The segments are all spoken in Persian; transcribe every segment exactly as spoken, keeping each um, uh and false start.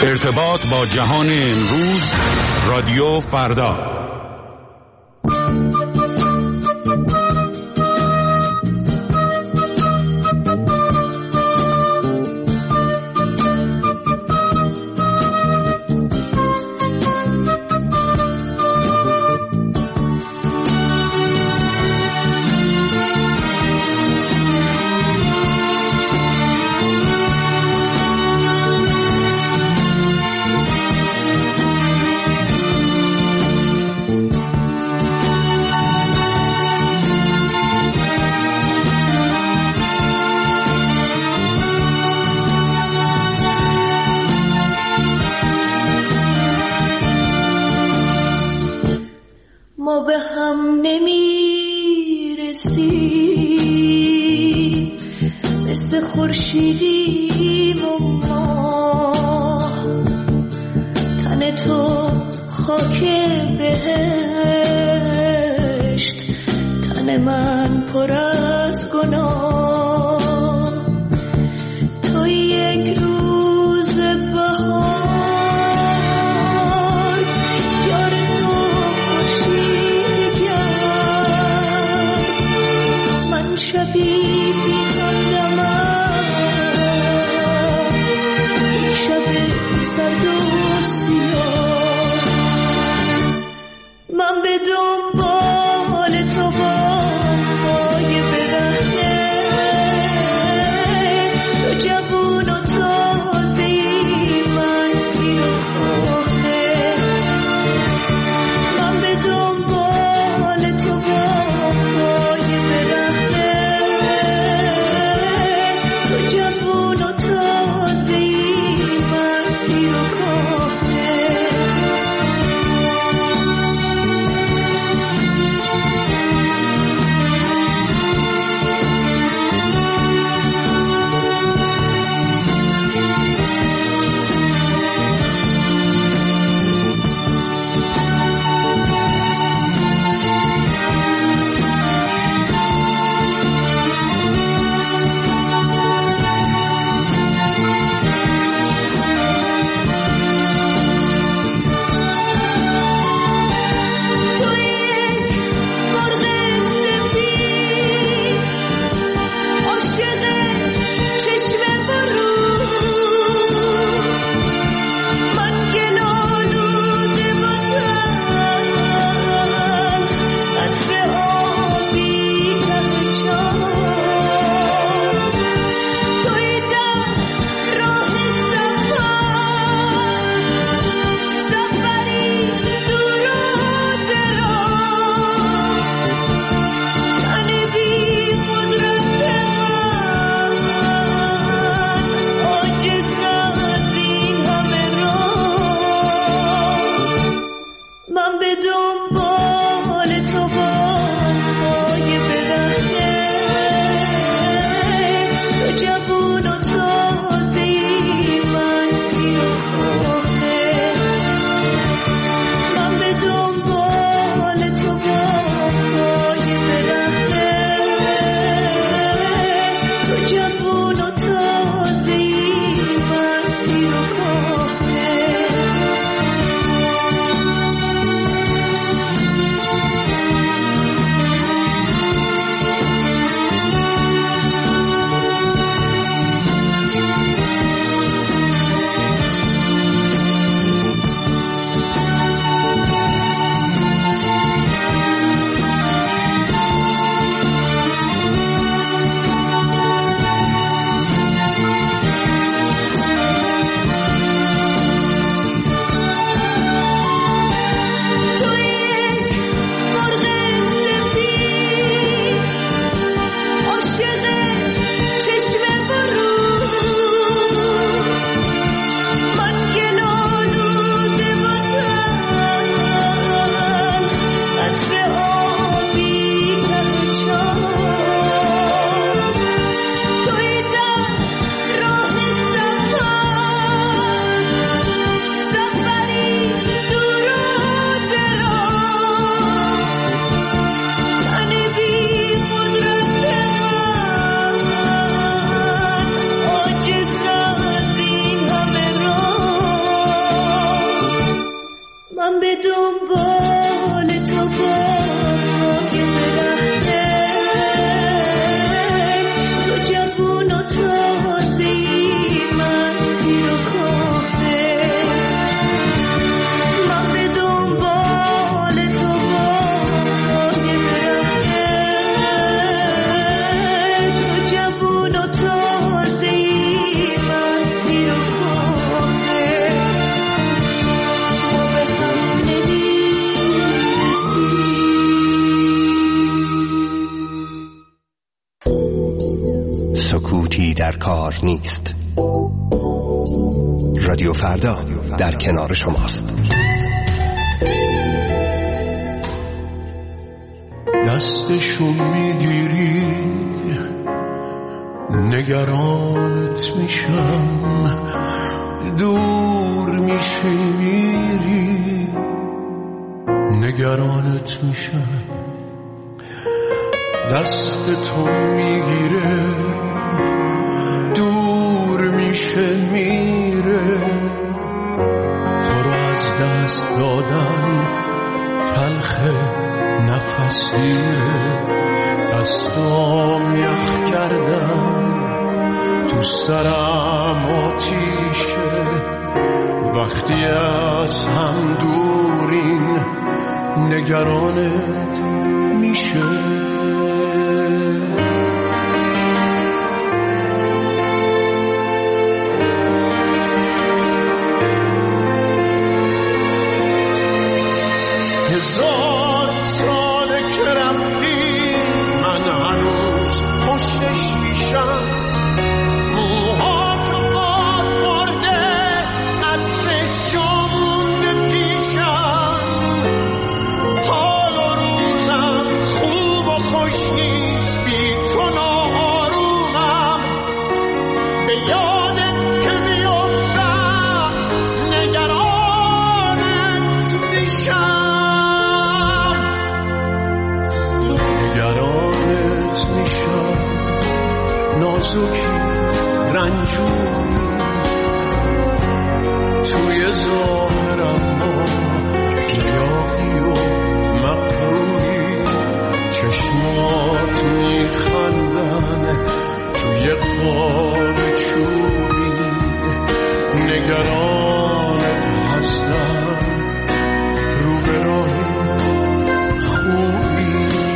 ارتباط با جهان امروز، رادیو فردا. ما به هم نمیرسیم، مثل خورشیدیم و ماه. تن تو خاک بهشت، تن من پر از گناه. تو یک روز بهار، شبی بی همدمم، یک شب سرد و سیاه. من به دنبال تو با پای برهنه، کار نیست. رادیو فردا در کنار شماست. دستشون میگیری نگرانت میشم، دور میشی میری نگرانت میشم. دست تو میگیره دور میشه میره، تو رو از دست دادن تلخه نفس گیره. دستام یخ کردن تو سرم آتیشه، وقتی از هم دورین نگرانت میشه. هزار ساله که رفتی من هنوز پشت شیشم، موها تو باد مرده عطرش جا مونده پیشم. حال و روزم خوب و خوش نیست بی تو ناآرومم، به یادت که میافتم نگرانت میشم. نگرانت میشم نازکی رنجوری، توی ظاهرم ما گیاهی و مقروری. چشمات میخندن توی قاب چوبی، نگرانت هستم رو به راه خوبی.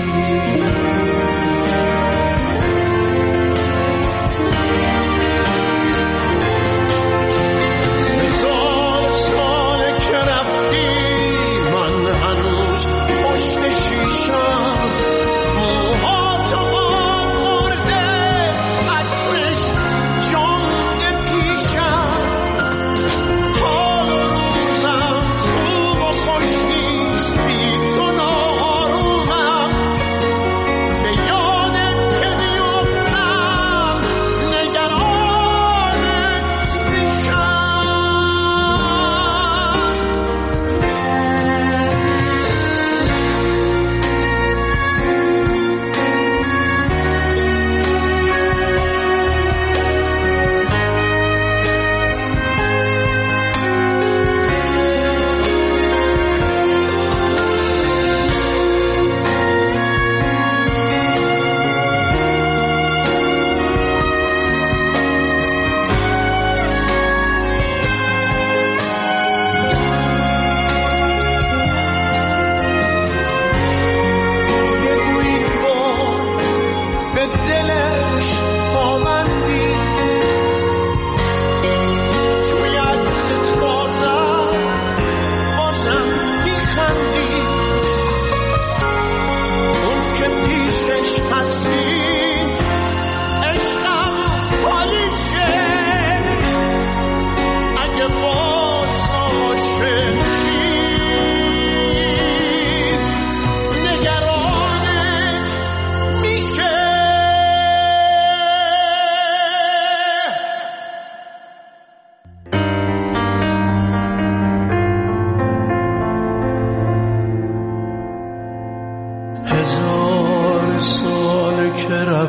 هزار سال که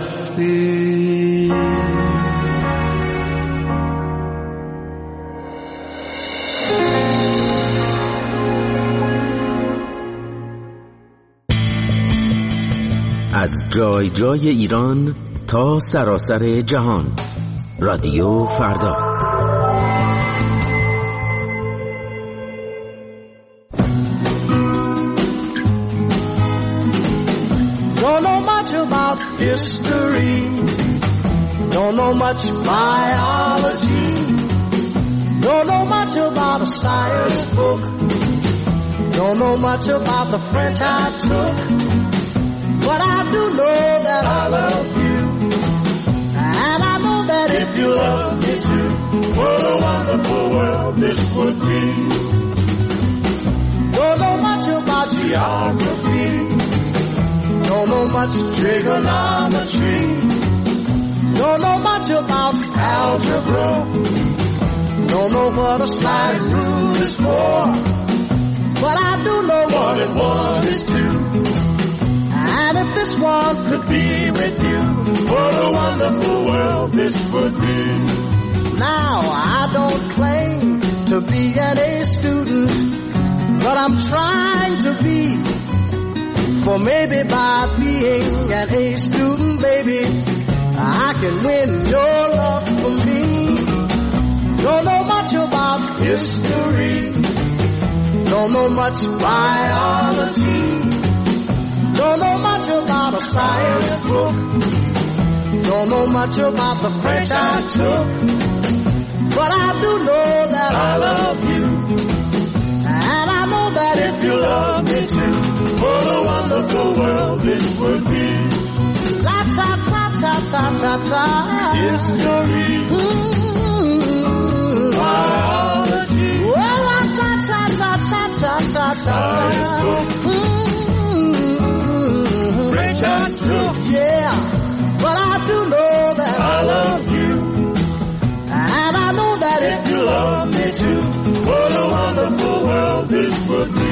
رفتی از جای جای ایران تا سراسر جهان، رادیو فردا. Don't know much about history, don't know much biology, don't know much about a science book, don't know much about the French I took, but I do know that I love you, and I know that if you love me too. What a wonderful world this would be. Don't know much about geography. Don't know much trigonometry. Don't know much about algebra. Don't know what a sliding rule is for. But I do know one and one is two. And if this one could be with you, what a wonderful world this would be. Now I don't claim to be an A student, but I'm trying to be. For maybe by being an A student, baby, I can win your love for me. Don't know much about history. Don't know much biology. Don't know much about a science book. Don't know much about the French I took. But I do know that I love you. And I know that if you love me too, what a wonderful world this would be. La ta ta ta ta ta ta. History. Mm-hmm. Biology. Well, la ta ta ta ta ta ta ta. Science book. Mm-hmm. French I took. Yeah. But I do know that I love you. And I know that if you love me too, what a wonderful world this would be.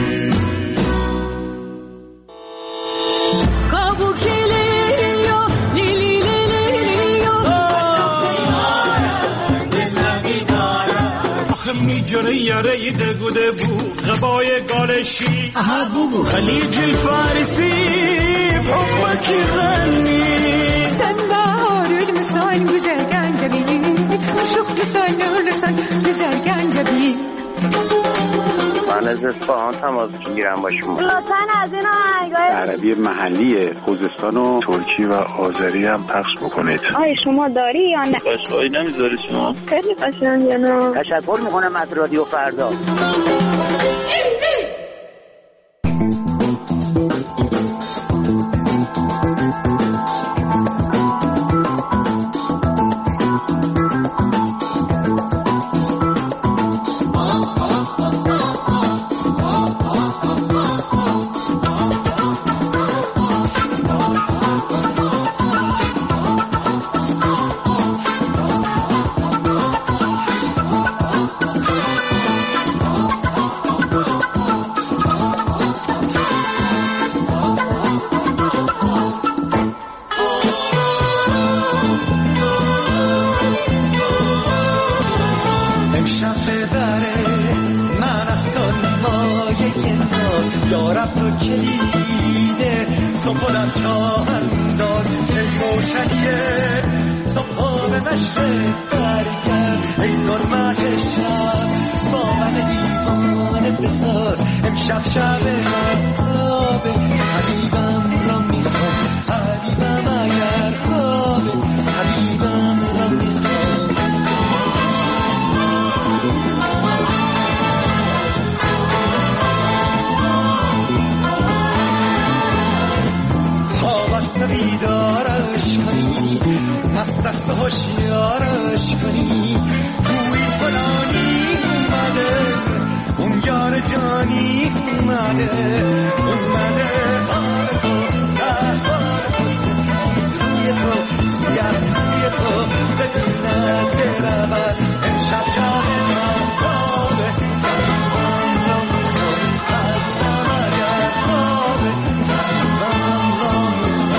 میجره یاره دگو دگو غبای گالشی خلیج الفارسی بحبك غني sen baharül misal güzel gencebi şuh misal nursan güzel gencebi من از اصفهان تماس میگیرم با شما. لطفاً از این آهنگای عربی محلی خوزستان و ترکی و آذری هم پخش بکنید. آیا شما داری یا نه؟ قشقایی نمیذاری شما؟ خیلی قشنگه نه؟ تشکر میکنم از رادیو فردا. بیدارش کنی پس دست هوشیارش کنی گویی فلانی اومده اون یار جانی اومده اومده حال تو احوال تو سفید روی تو سیاه روی تو ببیند برود امشب شب نامتابه قلبم را میکن قلبم اگر خوابه قلبم را میکن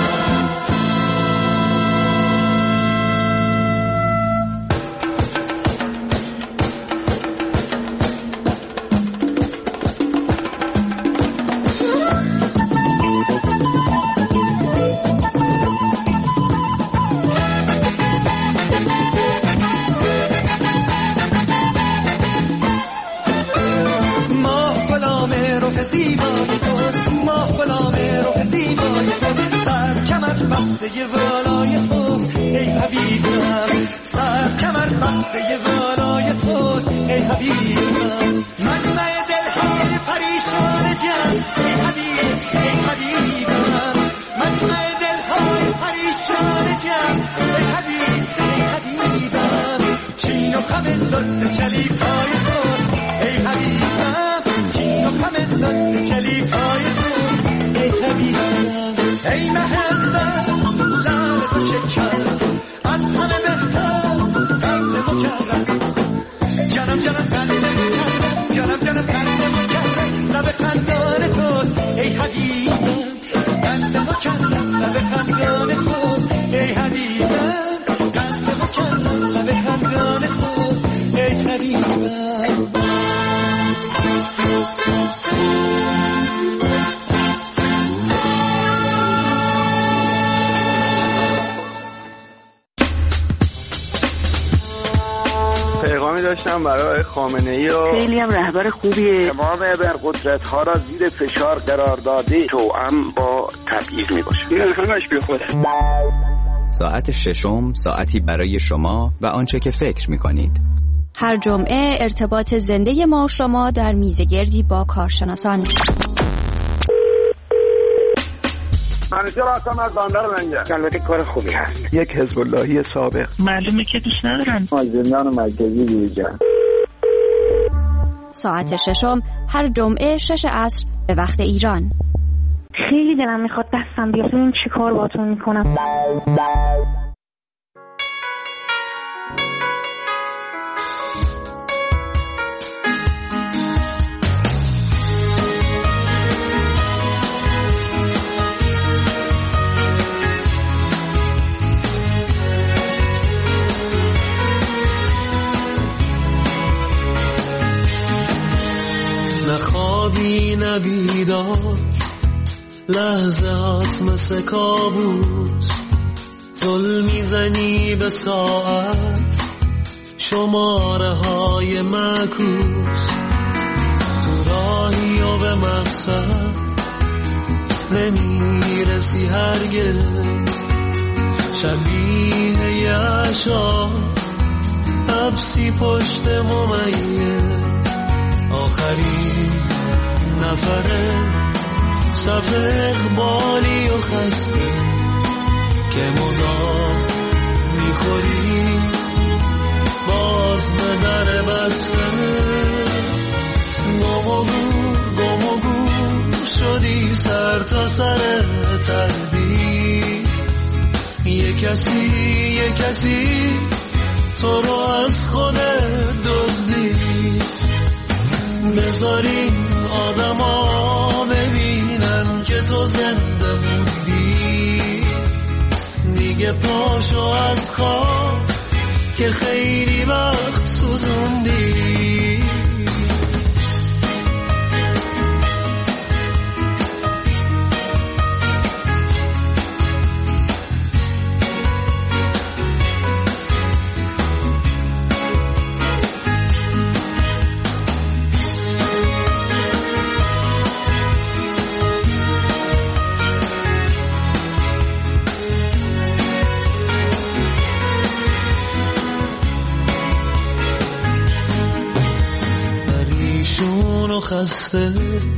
بسته والای توست ای حبیبم سر کمر بسته والای توست ای حبیبم مجمع دلهای پریشان جان ای حبیب ای حبیبم مجمع دلهای پریشان جان ای حبیب ای حبیبم همه زد چلیپای توست ای حبیبم چین و همه زد چلیپای توست ای طبیبم ای محبم لعل تو شکر از همه بهتر قلب مکرم جانم جانم قلب مکرم جانم جانم قلب مکرم لب خندان توست ای حبیبم قلب مکرم لب خندان توست ای حبیبم قلب مکرم لب خندان توست ای طبیبم پیغامی داشتم برای خامنه‌ای و خیلی هم رهبر خوبیه. تمام ابرقدرت ها را زیر فشار قرار داده توأم با تبعیض میباشه. این همش بی خوده. ساعت ششم ساعتی برای شما و آنچه که فکر میکنید. هر جمعه ارتباط زنده ما شما در میزگردی با کارشناسان. منیجر هستم از بندر منجر. البته کار خوبی هست. یک حزب اللهی سابق. معلومه که دوست ندارن. مازندران مرکزی بیرجان. ساعت ششم هر جمعه شش عصر به وقت ایران. خیلی دلم میخواد دستم بیاد ببینم چی کار باهاتون میکنم. نخوابی نبیدار لحظات مثل کابوس زل میزنی به ساعت شماره های معکوس تو راهی و به مقصد نمیرسی هرگز شبیه یعشا حبسی پشت ممیز آخرین نفره صف اقبالی و خسته که مدام میخوری باز به در بسته گم و گور گم و گور شدی سر تا سر تردید یه کسی یه کسی تو رو از خودت دزدید بذاری آدم ها ببینن که تو زنده موندی دیگه پاشو از خواب که خیلی وقت سوزوندی خسته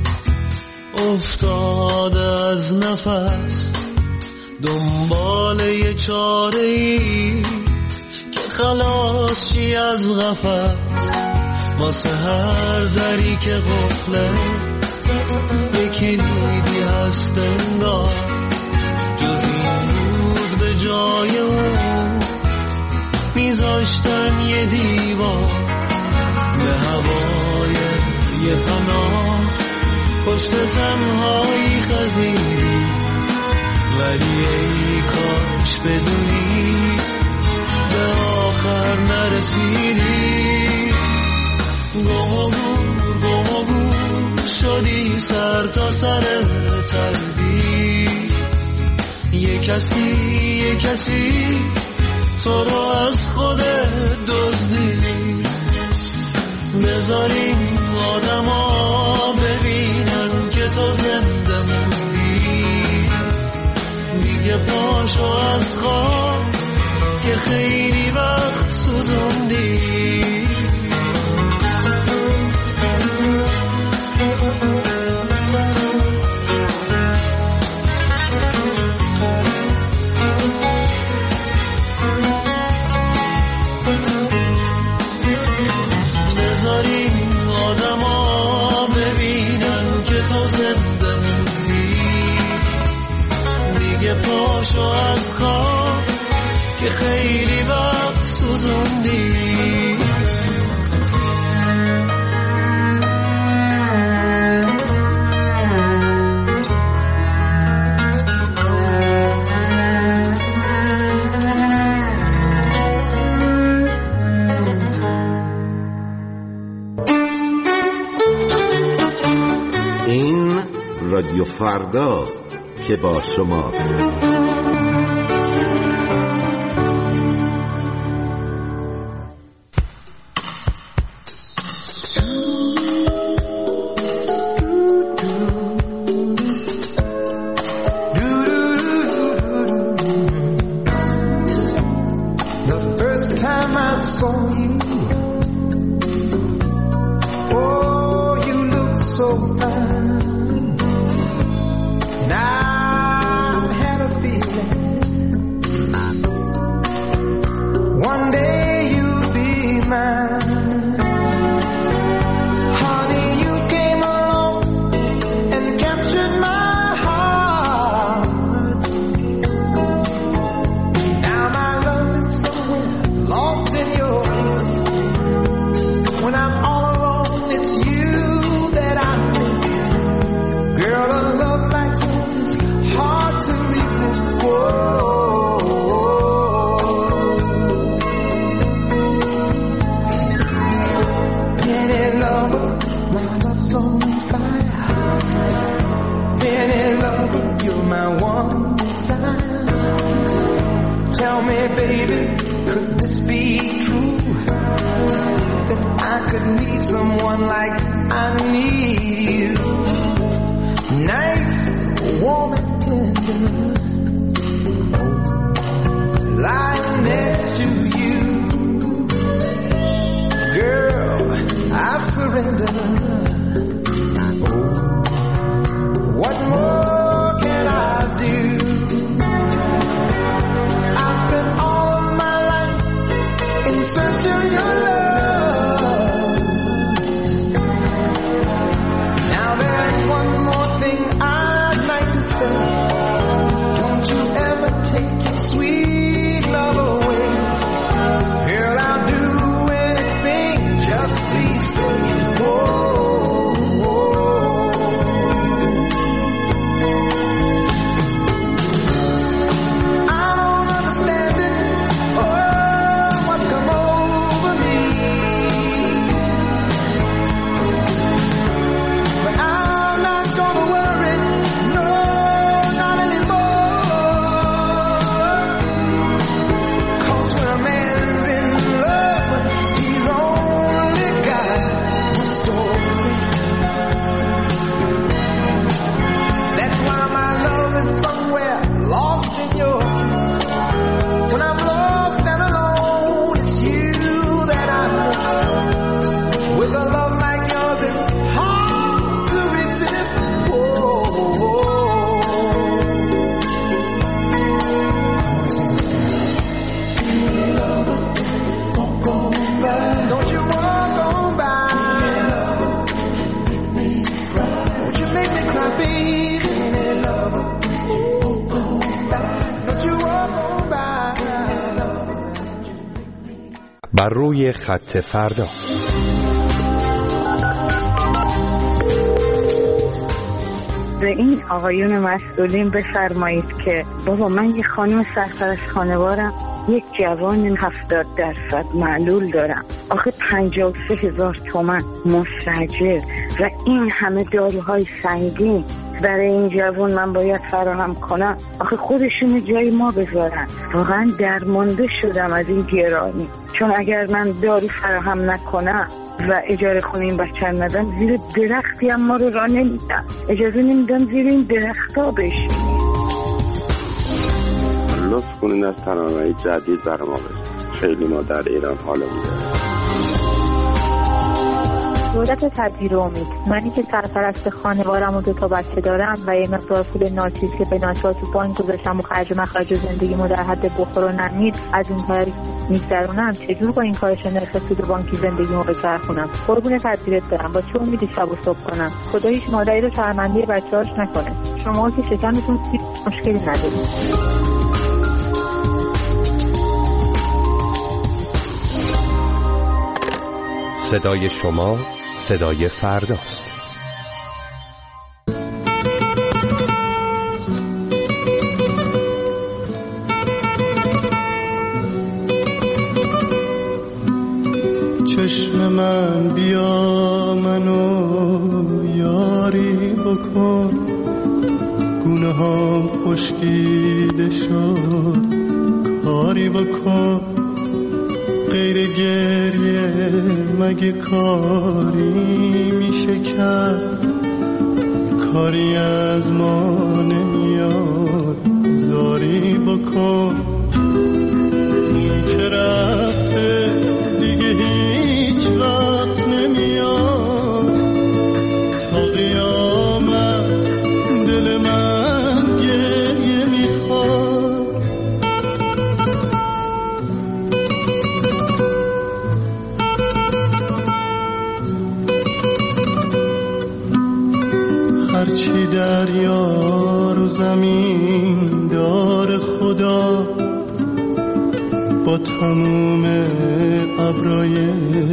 افتاده از نفس دنبال یه چاره ای که خلاص شی از قفس واسه هر دری که قفله یه کلیدی هست انگار جز این بود به جای اون میذاشتن یه دیوار به هوای یه پناه پشت تنهایی خزیدی ولی ای کاش بدونی به آخر نرسیدی گم و گور گم و گور شدی سر تا سر تردید یه کسی یه کسی تو رو از خودت دزدید بذاریم آدم ها ببینن که تو زنده موندی دیگه پاشو از خواب که خیلی وقت سوزوندی که خیلی وقت سوزوندی. این رادیو فرداست که با شماست. بر روی خط فردا. به این آقایون مسئولین بفرمایید که بابا من یه خانم سرپرست خانوارم، یک جوان هفتاد درصد معلول دارم، آخه پنجاه و سه هزار تومن مستاجر و این همه داروهای سنگین برای این جوان من باید فراهم کنم. آخه خودشون جای ما بذارن. واقعا درمانده شدم از این گرانی، چون اگر من دارو فراهم نکنم و اجاره خونه این بچه ندم، زیر درختی هم ما رو راه نمیدن، اجازه نمیدم زیر این درخت ها بشیم. لطف کنین از ترانه‌های جدید برای ما بزنید، خیلی ما در ایران حالا میده. دولت تدبیر و امید، منی که سرپرست خانوارم و دو تا بچه دارم و یه مقدار پول ناچیز که به ناچار تو بانک گذاشتم و خرج و مخرج زندگیمو در حد بخور و نمید از این طریق میگذرونم، چجور با این کارش نرخ سود بانکی زندگیمو بچرخونم؟ قربون تدبیرت برم، با چه امیدی شب و صبح کنم؟ خدا هیچ مادری رو شرمنده بچه‌هاش نکنه. شما که شکمتون مشکلی ندارید. صدای شما، صدای فرداست. چشم من بیا منو یاری بکن، گونه هم خشکیده شد کاری بکن، غیر گریه مگه کاری میشه کرد، کاری از ما نمیاد زاری بکن، اون که رفته دیگه هیچ وقت نمیاد، تا قیامت دل من گریه میخواد. هرچی دریا رو زمین دار خدا، با تموم ابرای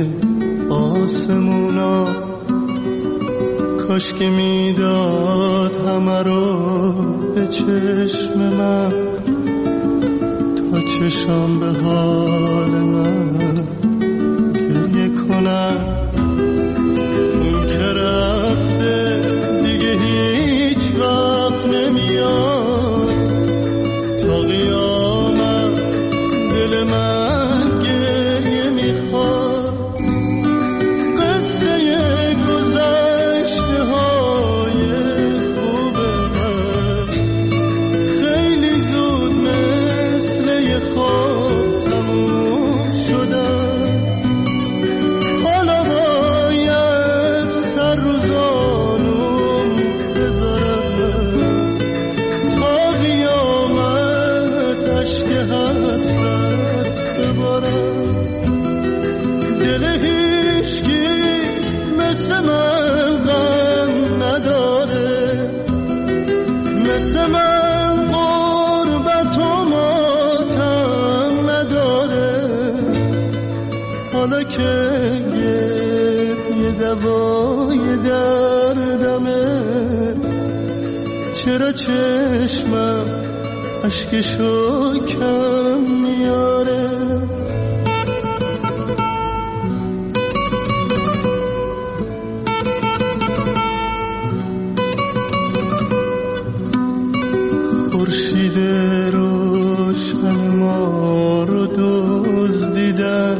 آسمونا، کاش که میداد همه رو به چشم من، تا چشم به حال من گریه کنم. اون که رفته دیگه هیچ وقت نمیاد، تا قیامت دل من گریه میخواد. قصه گذشته های خوب من خیلی زود مثل یه خواب تموم شدن، حالا باید سر رو زانوم بذارم، تا قیامت عشق حسرت ببارم. دل هیچکی مثل من غم نداره، مثل من غربت و ماتم نداره، حالا که یه دوای دردمه، چرا چشمم اشکشو کم میاره. خورشید روشن ما رو دزدیدن،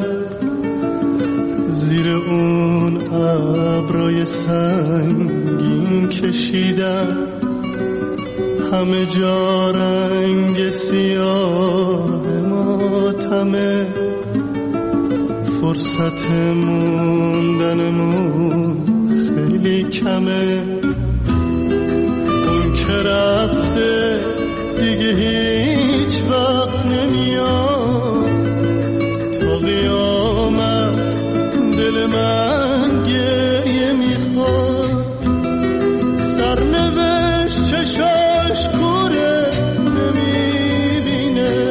زیر اون ابرای سنگین کشیدن، همه جا رنگ سیاه ماتمه، فرصت موندنمون خیلی کمه. اون که رفته دیگه هیچ وقت نمیاد، تا قیامت دل من گریه میخواد. سرنوشت چشاش کوره نمیبینه،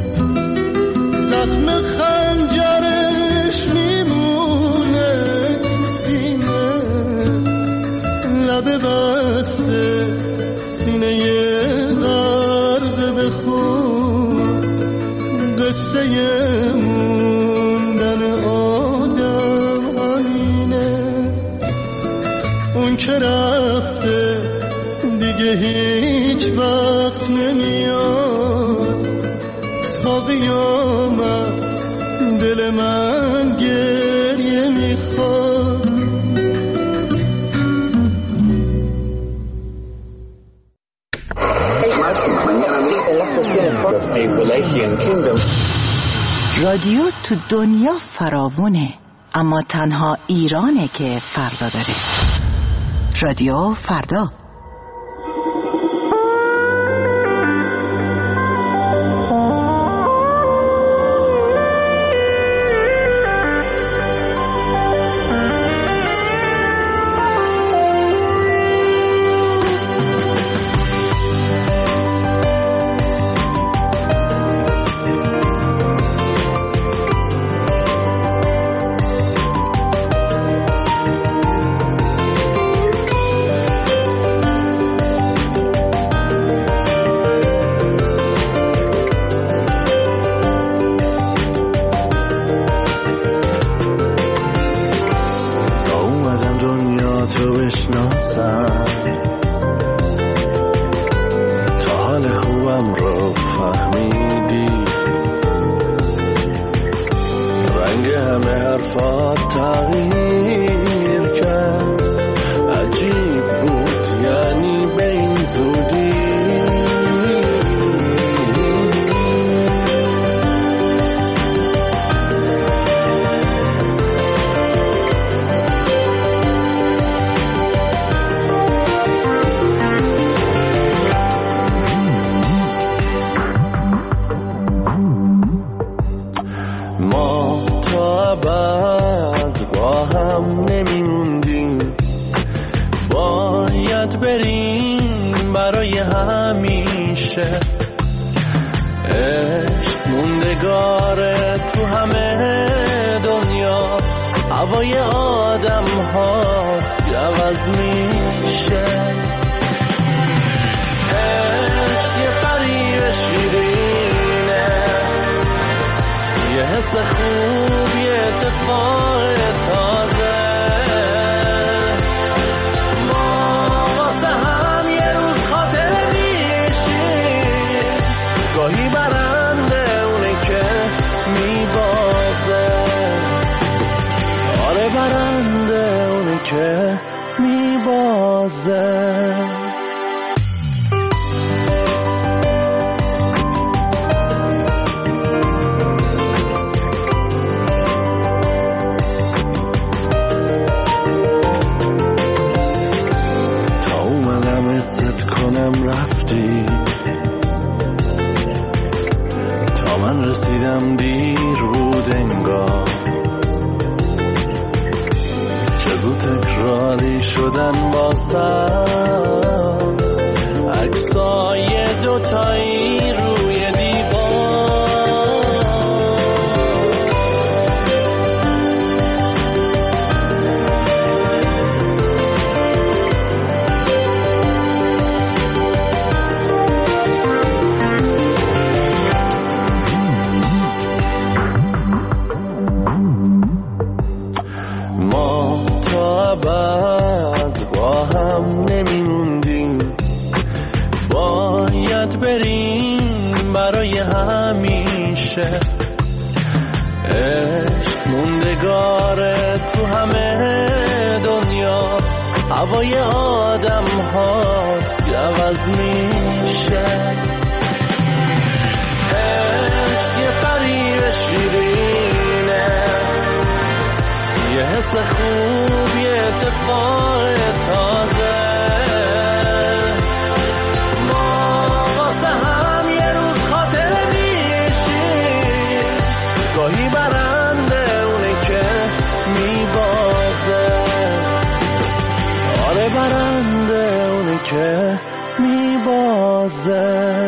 زخم خنجرش میمونه تو سینه، لب بسته سینه غرق به خون، قصه موندن آدم همینه. اون که رفته دیگه هیچ وقت نمیاد، تا قیامت دل من گریه میخواد. رادیو تو دنیا فراوونه، اما تنها ایرانه که فردا داره. رادیو فردا. بشناسم، تا حال خوبم رو فهمیدی، رنگ همه حرفات تغییر کرد، عجیب بود یعنی به این زودی. بریم برای همیشه، عشق موندگاره تو همه دنیا، هوای آدم هاست عوض میشه. عشق یه فریب شیرینه، یه حس خوب، یه اتفاق تازه، گاهی برنده اونه که میبازه، آره برنده اونه که میبازه. تا اومدم استت کنم رفتی، من رسیدم دیر بود انگار، چه زود تکراری شدن باسم عکسای دوتایی روی دیوار. بعد با هم نمیموندیم، باید بریم برای همیشه، عشق موندگاره تو همه دنیا، هوای آدم هاست عوض میشه. عشق یه فریب شیرینه، یه حس خوب، یه اتفاق تازه، ما واسه هم یه روز خاطر میشیم، گاهی برنده اونه که میبازه، آره برنده اونه که میبازه.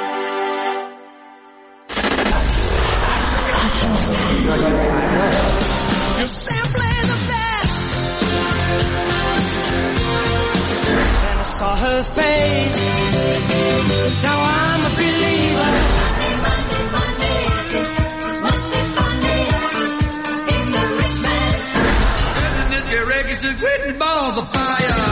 Saw her face, now I'm a believer. Monday, Monday, Monday, must be Monday in the rich man's house. Isn't it your records written balls of fire?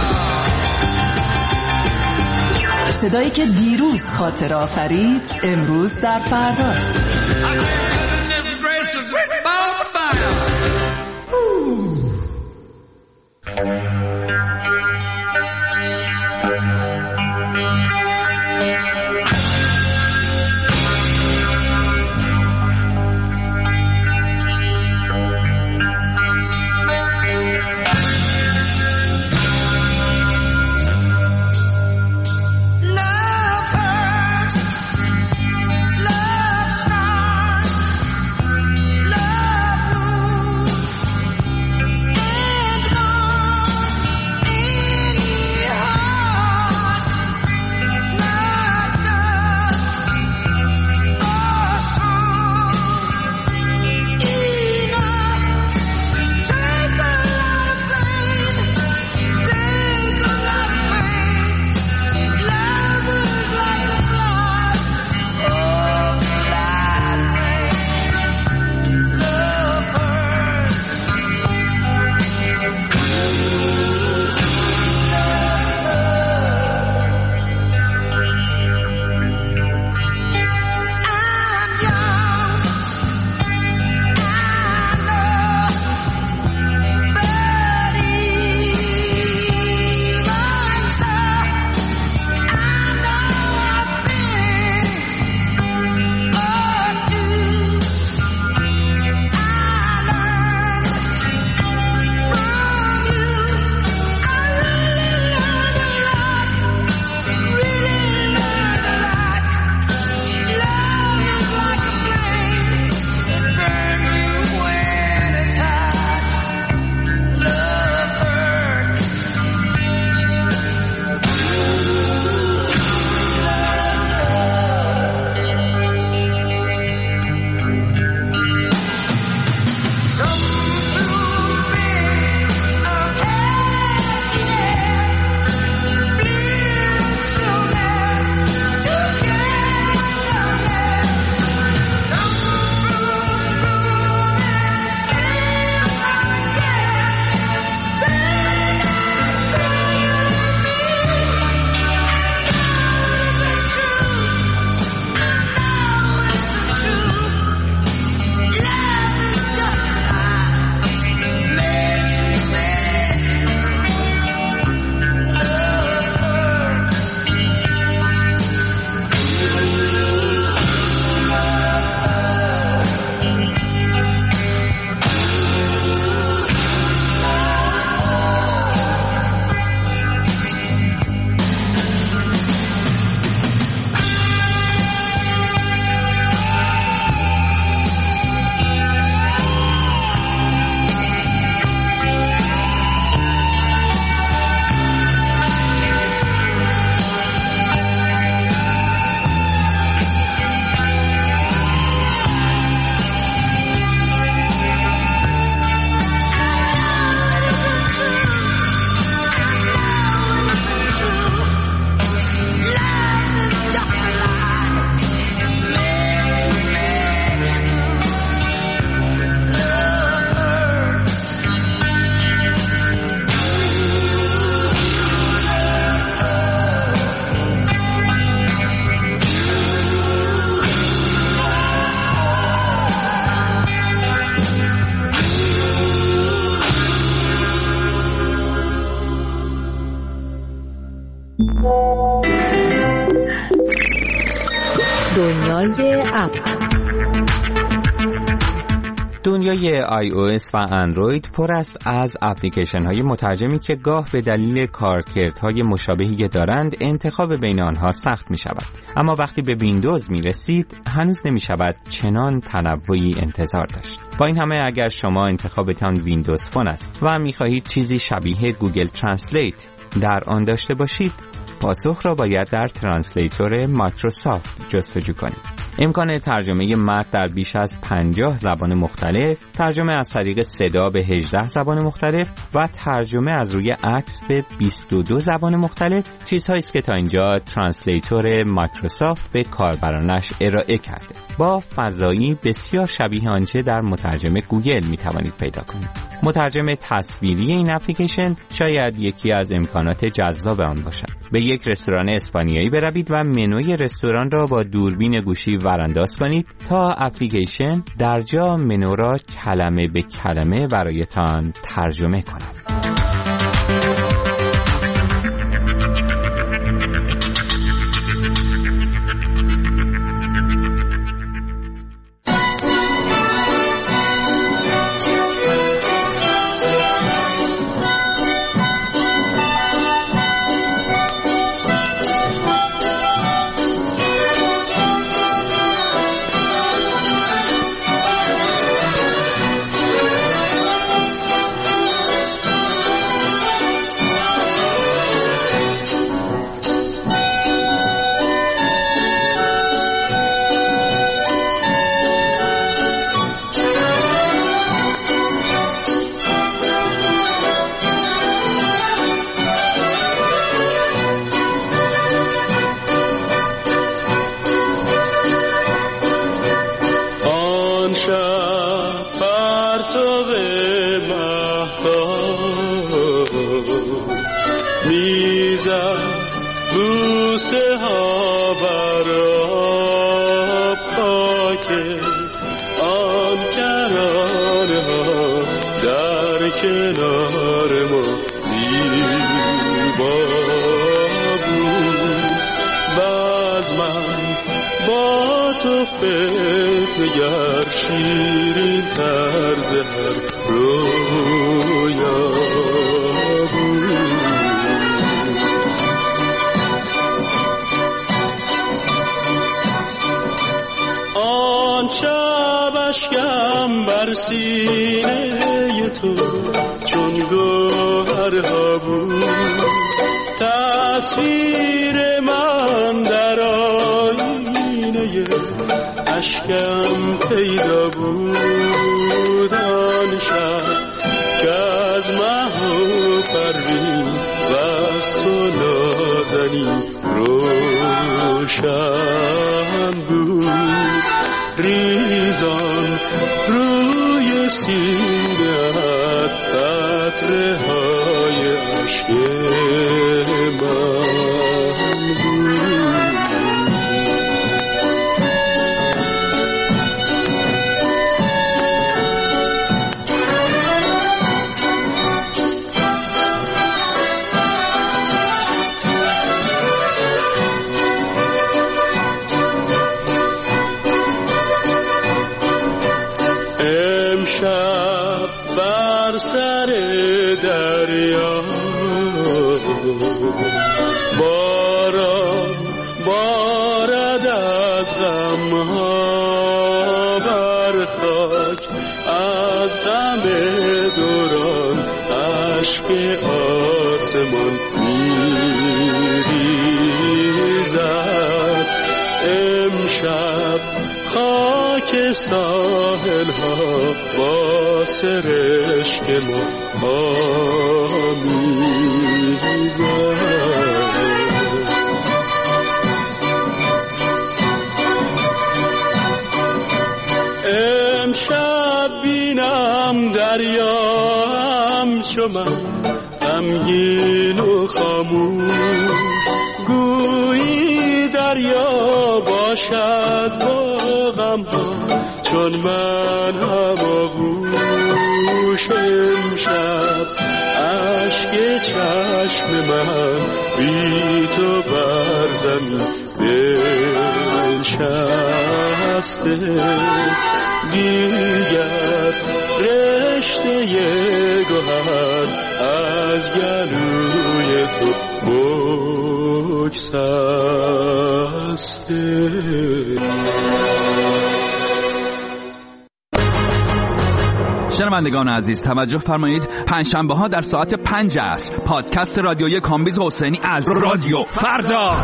صدایی که دیروز خاطر آفرید امروز در فرداست. Love hurts, love strong. دنیای اپ. دنیای آی او اس و اندروید پر است از اپلیکیشن های مترجمی که گاه به دلیل کارکردهای مشابهی که دارند انتخاب بین آنها سخت می شود. اما وقتی به ویندوز می رسید هنوز نمی شود چنان تنوعی انتظار داشت. با این همه اگر شما انتخابتان ویندوز فون است و می خواهید چیزی شبیه گوگل ترنسلیت در آن داشته باشید، پاسخ را باید در ترنسلیتور مایکروسافت جستجو کنید. امکان ترجمه متن در بیش از پنجاه زبان مختلف، ترجمه از طریق صدا به هجده زبان مختلف و ترجمه از روی عکس به بیست و دو زبان مختلف چیزهایی است که تا اینجا ترنسلیتور مایکروسافت به کاربرانش ارائه کرده. با فضایی بسیار شبیه آنچه در مترجم گوگل می توانید پیدا کنید. مترجم تصویری این اپلیکیشن شاید یکی از امکانات جذاب آن باشد. به یک رستوران اسپانیایی بروید و منوی رستوران را با دوربین گوشی ورانداز کنید تا اپلیکیشن در جا منو را کلمه به کلمه برایتان ترجمه کند. غمگین و خاموش گویی دریا باشد با غم ها چون من هم آغوش امشب عشق که چشم من بی تو بر زمین بنشسته، دیگر رشته گوهر از گلوی تو بگسسته. شنوندگان عزیز توجه فرمایید، پنجشنبه ها در ساعت پنج عصر پادکست رادیویی کامبیز حسینی از رادیو فردا.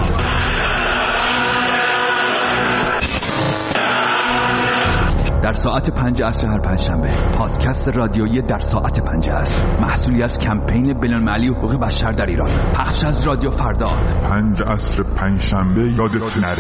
در ساعت پنج عصر هر پنجشنبه پادکست رادیویی در ساعت پنج عصر، محصولی از کمپین بین‌المللی حقوق بشر در ایران، پخش از رادیو فردا. پنج عصر پنجشنبه یادت نره.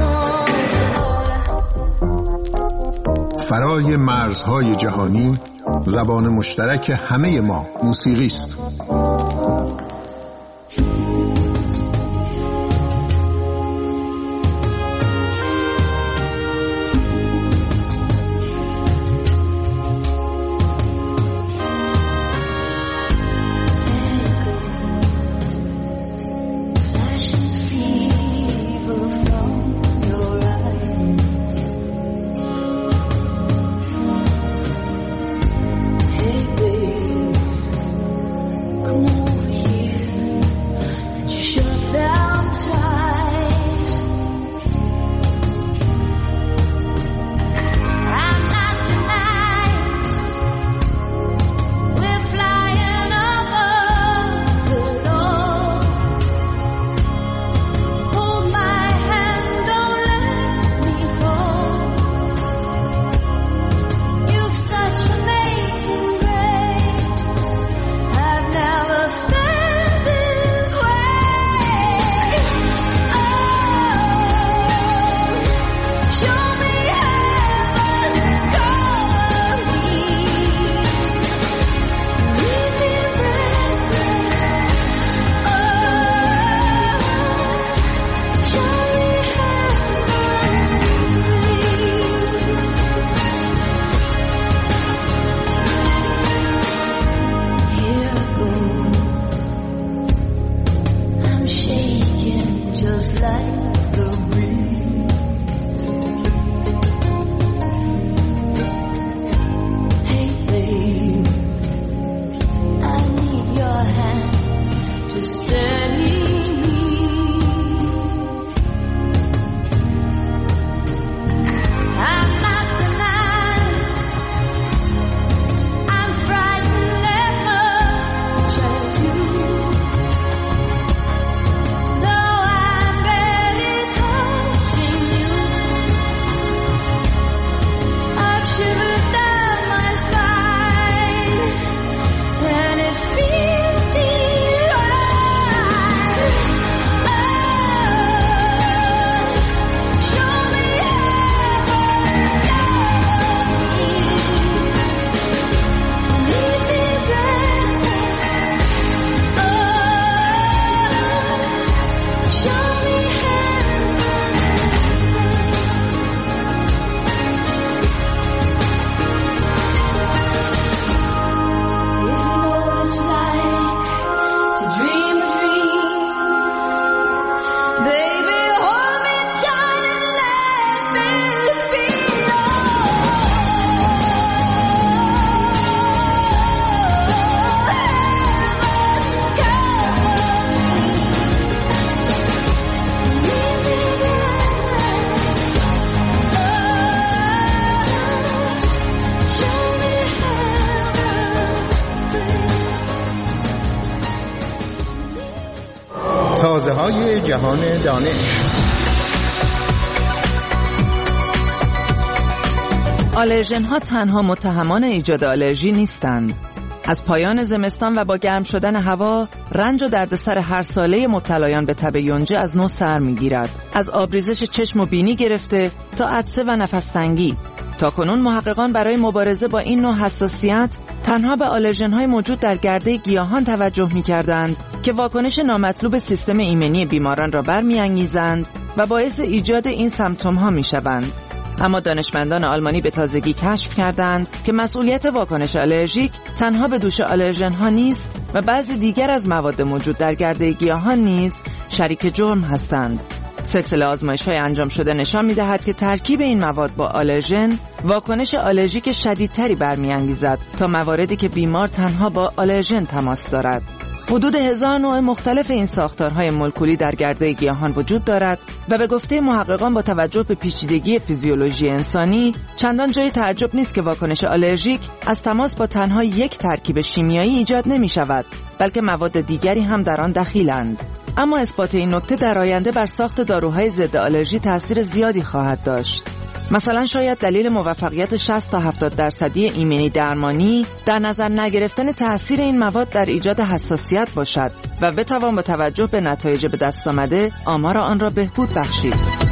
فرای مرزهای جهانی زبان مشترک همه ما موسیقی است. تازه های جهان دانش. آلرژن ها تنها متهمان ایجاد آلرژی نیستند. از پایان زمستان و با گرم شدن هوا، رنج و دردسر هر ساله مبتلایان به تب یونجه از نو سر میگیرد. از آبریزش چشم و بینی گرفته تا عطسه و نفس‌تنگی. تاکنون محققان برای مبارزه با این نوع حساسیت تنها به آلرژن های موجود در گرده گیاهان توجه می‌کردند که واکنش نامطلوب سیستم ایمنی بیماران را برمی‌انگیزند و باعث ایجاد این سمپتوم ها می‌شوند. اما دانشمندان آلمانی به تازگی کشف کردند که مسئولیت واکنش آلرژیک تنها به دوش آلرژن ها نیست و بعضی دیگر از مواد موجود در گرده گیاهان نیز شریک جرم هستند. سلسله آزمایش‌های انجام شده نشان می‌دهد که ترکیب این مواد با آلرژن واکنش آلرژیک شدیدتری برمی‌انگیزد تا مواردی که بیمار تنها با آلرژن تماس دارد. حدود هزار نوع مختلف این ساختارهای مولکولی در گرده گیاهان وجود دارد و به گفته محققان با توجه به پیچیدگی فیزیولوژی انسانی چندان جای تعجب نیست که واکنش آلرژیک از تماس با تنها یک ترکیب شیمیایی ایجاد نمی شود، بلکه مواد دیگری هم در آن دخیلند. اما اثبات این نکته در آینده بر ساخت داروهای ضد آلرژی تأثیر زیادی خواهد داشت. مثلا شاید دلیل موفقیت شصت تا هفتاد درصدی ایمنی درمانی در نظر نگرفتن تأثیر این مواد در ایجاد حساسیت باشد و بتوان با توجه به نتایج به دست آمده آمار آن را بهبود بخشید.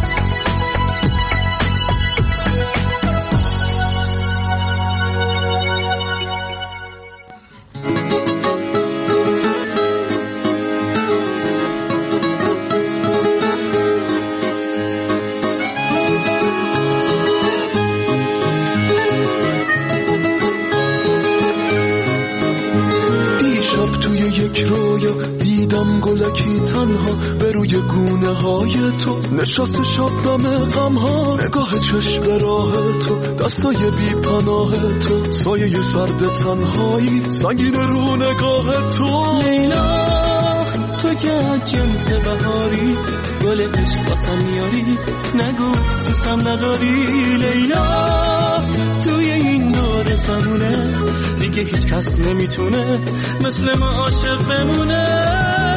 توی یک رویا دیدم گلکی تنها به روی گونه های تو نشست شبنم غم ها نگاه چشم راه تو دستای بی پناه تو سایه سرد تنهایی سنگین رو نگاه تو لیلا تو که از جنس بهاری گل عشق واسم میاری نگو دوستم نداری لیلا توی این دور زمونه دیگه هیچ کس نمیتونه مثل ما عاشق بمونه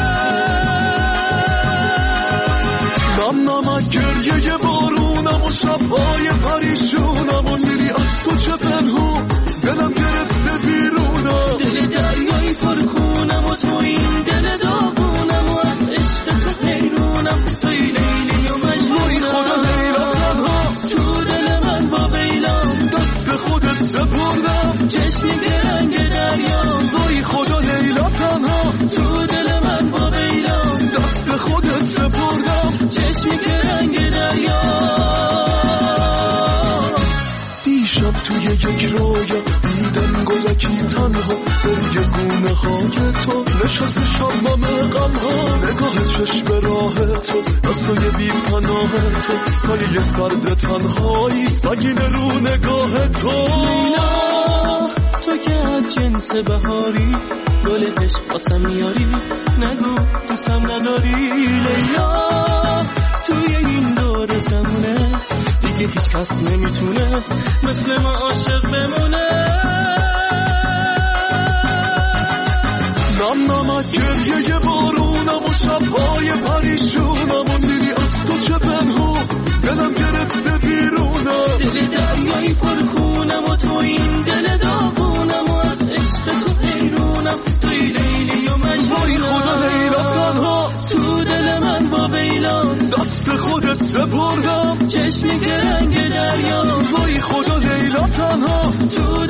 نم نمک گریه بارونم و شبهای پریشونم و میری از تو چه پنهون دلم گرفته بیرونم دل دریایی پرخونم و تو این دل داغونم و از عشق تو حیرونم توی لیلی و مجنونم خدا لیلا تنها تو دل من با بیلا دست خودت سپردم چشمی که رنگ دریا وای خدا لیلا تنها تو دل من با بیلا دست خودت سپردم چشمی که رنگ دریا دیشب توی یک رویا دیدم گلکی تنها به روی گونه های تو نشست شبنم غم ها نگاه چشم راه تو دستای بی پناه تو سایه سرد تنهایی سنگین رو نگاه تو لیلا تو که از جنس بهاری گل عشق واسم میاری نگو دوستم نداری لیلا توی این دور زمونه دیگه هیچ کس نمیتونه مثل ما عاشق بمونه نم نمک گریه بارونم و شبهای پریشونم و میری از تو چه پنهون دلم گرفته بیرونم دل دریایی پرخونم و تو این دل داغونم و از عشق تو حیرونم توی لیلی و مجنونم وای خدا لیلا تنها تو دل من با بیلا دست خودت سپردم چشمی که رنگ دریا وای خدا لیلا تنها تو